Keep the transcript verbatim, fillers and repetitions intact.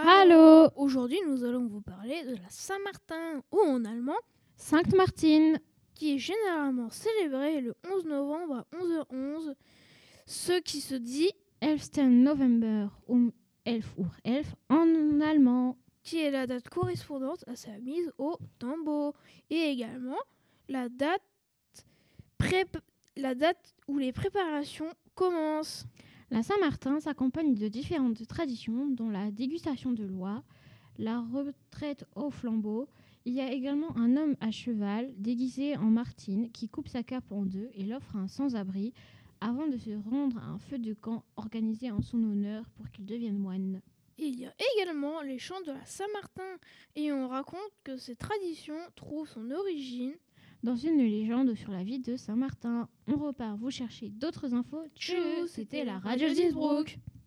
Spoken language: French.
Hallo! Aujourd'hui, nous allons vous parler de la Saint-Martin, ou en allemand, Sankt Martin, qui est généralement célébrée le onze novembre à onze heures onze, ce qui se dit, elften November um elf Uhr elf en allemand. qui est la date correspondante à sa mise au tombeau, et également la date, prép- la date où les préparations commencent. La Saint-Martin s'accompagne de différentes traditions, dont la dégustation de l'oie, la retraite au flambeau. Il y a également un homme à cheval déguisé en Martine qui coupe sa cape en deux et l'offre à un sans-abri avant de se rendre à un feu de camp organisé en son honneur pour qu'il devienne moine. Il y a également les chants de la Saint-Martin, et on raconte que ces traditions trouvent son origine dans une légende sur la vie de Saint-Martin. On repart vous chercher d'autres infos. Tchuss, c'était la Radio d'Innsbruck.